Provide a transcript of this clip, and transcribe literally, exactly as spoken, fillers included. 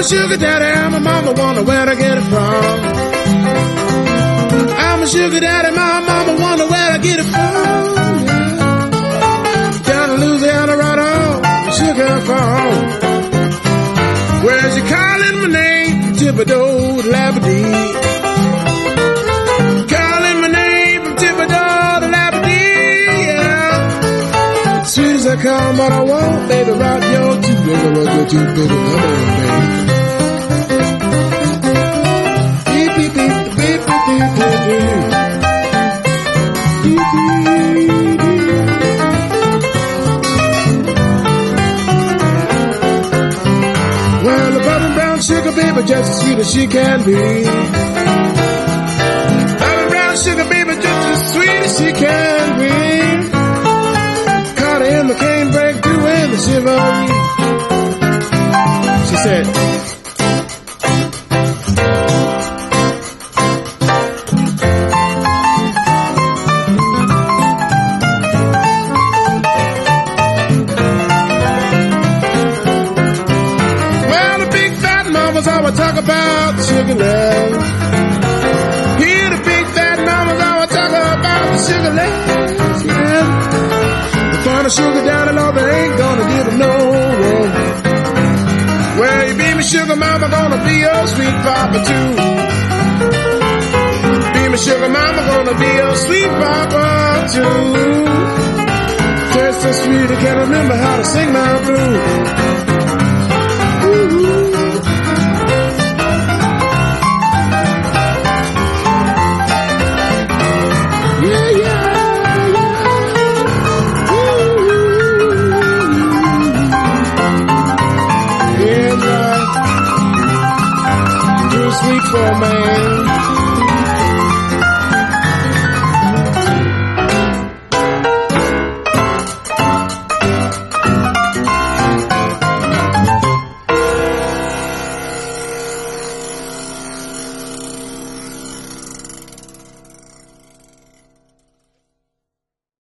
sugar daddy, and my mama wonder where I get it from. I'm a sugar daddy, my mama wonder where I get it from. Down in Louisiana, right on the sugar farm. Where's you calling my name? Thibodeau, Labadee. Calling my name from Thibodeau to Labadee, yeah. Sweet as I come, but I won't, baby, rock your two, baby, rock your two, baby, come on, baby. Beep, beep, beep, beep, beep, beep, beep, beep. Beep, beep, beep. Well, the butter brown sugar baby just as sweet as she can be. Butter brown sugar baby just as sweet as she can be. Caught her in the cane breakthrough in the chivalry. She said, talk about sugar love. Hear the big fat mamas always talk about the sugar love. Yeah. The kind of sugar daddy love they ain't gonna give them no room. Well, you be my sugar mama, gonna be your sweet papa too. Be my sugar mama, gonna be your sweet papa too. Taste so sweet I can't remember how to sing my blues. Sweet for a man.